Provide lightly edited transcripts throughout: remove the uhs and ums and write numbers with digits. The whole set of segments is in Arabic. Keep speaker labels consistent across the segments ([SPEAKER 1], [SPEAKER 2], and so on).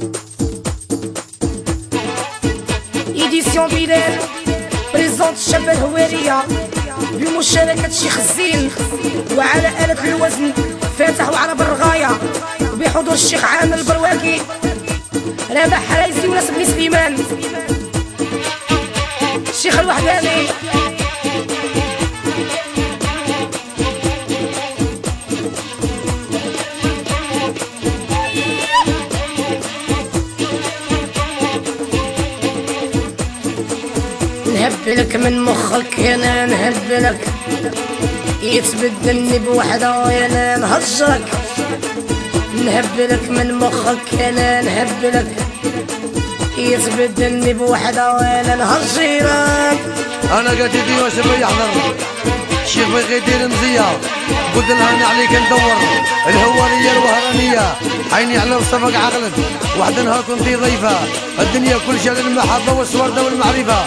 [SPEAKER 1] إيديسيون بلال بريزونت الشاب الهوارية بمشاركة شيخ الزين وعلى آلة الوزن فاتح وعرب الرغاية وبحضور الشيخ عامر البرواكي رابح حرايزي وناس بن سليمان الشيخ الوحداني نهبلك من مخك انا نهبلك يتبدلني بوحدة وانا نهجرك نهبلك من مخك انا نهبلك يتبدلني بوحدة وانا نهجرك.
[SPEAKER 2] انا قلت لي واش بغي يحضر الشيخ بغي يدير مزيه قلت لها عليك ندور الهواريه الوهرانيه عيني على وصفك عقلك وحده نهار كنتي ضيفه الدنيا كل شيء للمحبه والسورده والمعرفه.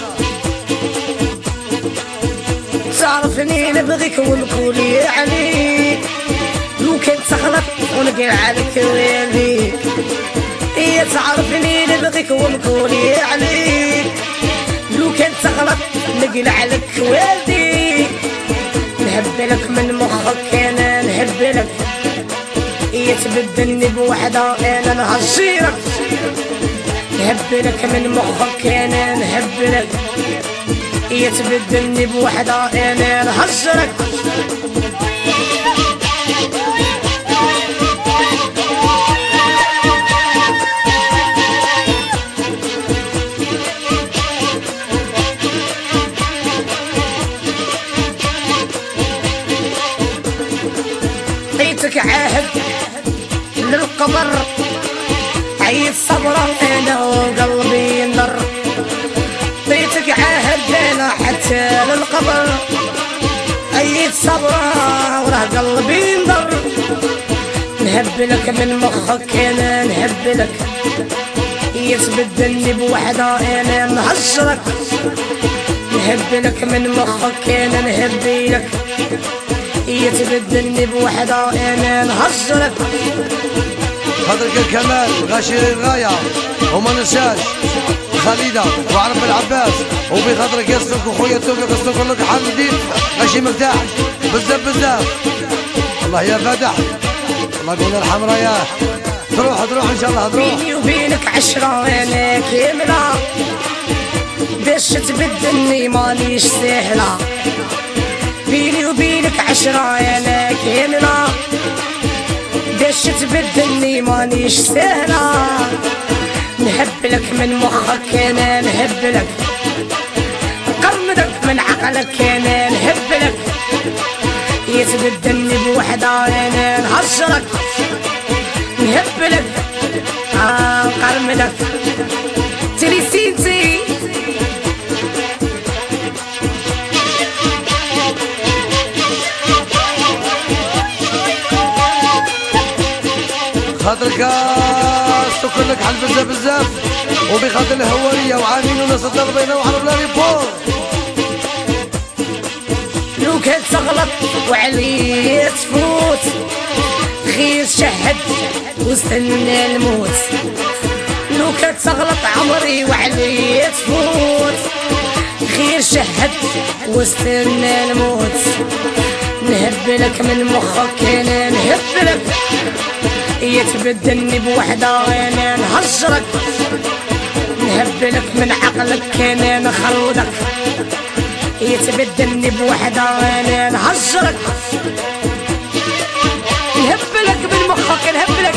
[SPEAKER 1] تعرفني نبغيك ونقولي عليك لو كنت تغلط ونقول عليك ويلي إيه تعرفني نبغيك ونقولي عليك لو كنت تغلط نقول عليك والدي نهبلك من مخك انا نهبلك يتبدلني بوحدة انا نهجرك نهبلك من مخك انا نهبلك يتبدلني بوحدة انا نهجرك. عيتك عهد للقبر عيد صبرا انا وقلبي ينر عيتك عهد انا حتى للقبر عيد صبرا وراه قلبي ينر نهبلك من مخك انا نهبلك يتبدلني بوحدة انا نهجرك نهبلك من مخك انا نهبلك يتبدلني بوحدة انا نهجرك.
[SPEAKER 2] خاطرك الكمال غاشي الغاية وما ننساش خالدة وعرب العباس وبخاطرك يسلك وخويا توفيق يسلك لك حامدين غاشي مرتاح بزاف بزاف. الله يا فاتح الله يقول الحمراء يا تروح ان شاء الله تروح.
[SPEAKER 1] بيني وبينك 10 انا كاملة باش تبدلني مانيش سهلة بيني وبينك 10 انا كاملة باش تبدلني مانيش سهلة نهبلك من مخك انا نهبلك قرمدك من عقلك انا نهبلك يتبدلني بوحدة انا نهجرك نهبلك قرمدك تريسيتي
[SPEAKER 2] خاطرك استكر لك حل بزاف بزاف وبخاطر الهوارية وعامين وناس الضربينة وعرب لا ريبور
[SPEAKER 1] لو كنت تغلط وعلي تفوت خير شهد واستنى الموت لو كنت تغلط عمري وعلي تفوت خير شهد واستنى الموت نهبلك من مخك انا نهبلك يتبدلني بوحدة انا نهجرك نهبلك من عقلك انا نخلدك يتبدلني بوحدة انا نهجرك نهبلك من مخك نهبلك.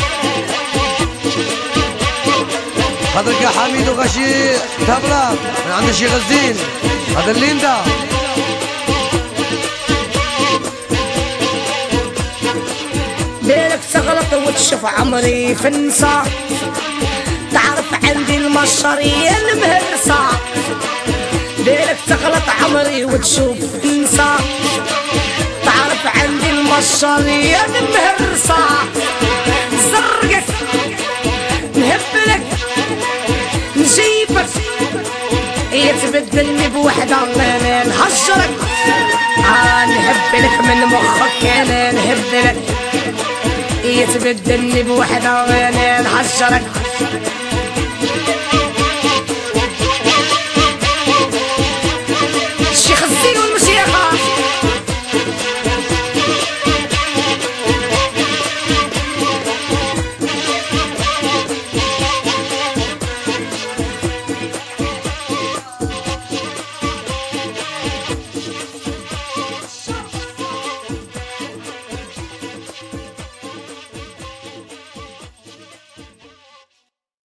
[SPEAKER 2] خاطرك يا حميد وغاشي تبلغ من عند الشيخ الزين هذا الليندا
[SPEAKER 1] بالك تغلط وتشوف عمري في النساء تعرف عندي المشارية المهرسة بالك تغلط عمري وتشوف في النساء تعرف عندي المشارية المهرسة زرقك نهبلك نجيبك يتبدلني بوحدة انا نهجرك نهبلك من مخك انا نهبلك يتبدلني بوحدة وانا نحشرك